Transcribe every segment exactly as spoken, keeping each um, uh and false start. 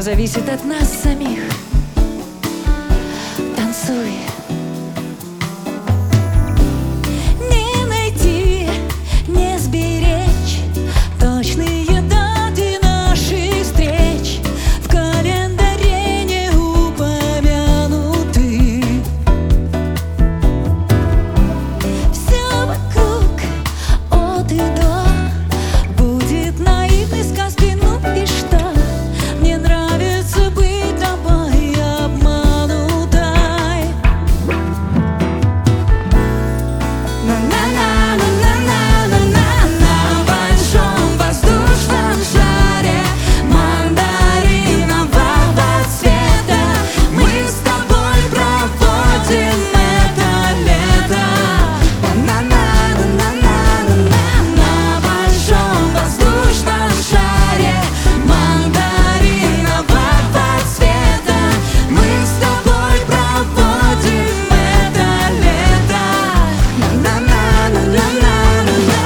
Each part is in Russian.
Все зависит от нас самих. Танцуй. Не найти, не сберечь точные даты наших встреч, в календаре не упомянуты. Все вокруг от и до будет наивной сказкой, ну и что? Мне нравится быть тобой обманутой. На-на-на-на-на-на-на-на, на большом воздушном шаре мандаринового цвета мы с тобой проводим это лето. На-на-на-на-на-на-на, на большом воздушном шаре мандаринового цвета мы с тобой проводим это лето. На-на-на-на-на-на-на.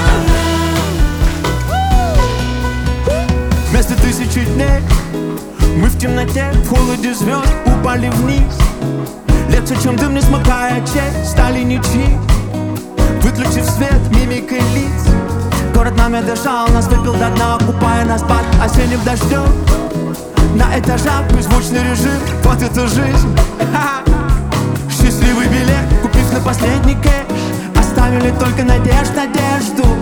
Вместо тысячи дней мы в темноте, в холоде звезд упали вниз. Легче, чем дым, не смыкая очей, стали ничьи. Выключив свет, мимикой лиц, город нами дышал, нас выпил до дна, купая нас под осенним дождем. На этажах беззвучный режим, вот это жизнь. Ха-ха. Счастливый билет, купив на последний кэш, оставили только надежд, надежду.